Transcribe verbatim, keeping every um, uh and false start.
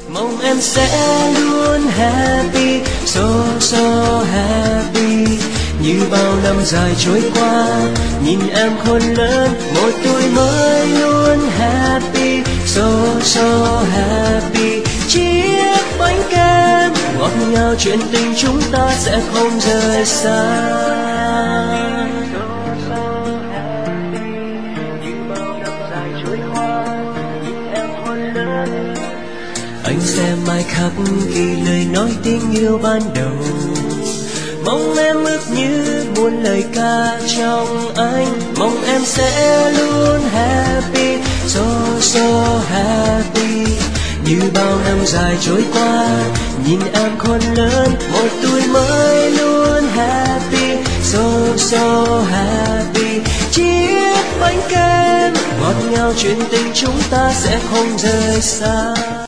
Mong em sẽ luôn happy, so so happy. Như bao năm dài trôi qua, nhìn em khôn lớn, một tuổi mới luôn happy, so so happy. Chiếc bánh kem ngọt ngào, chuyện tình chúng ta sẽ không rời xa. Anh sẽ mãi khắc ghi lời nói tình yêu ban đầu. Mong em ước như muôn lời ca trong anh. Mong em sẽ luôn happy, so so happy. Như bao năm dài trôi qua, nhìn em khôn lớn, một tuổi mới luôn happy, so so happy. Chiếc bánh kem ngọt ngào, chuyện tình chúng ta sẽ không rời xa.